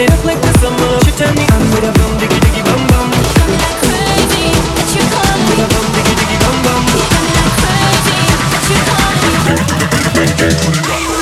it up like the summer. She turn me on with a bum diggy diggy bum bum. Got me like crazy that you call me. With a bum diggy diggy bum bum. Got me like crazy that you call me.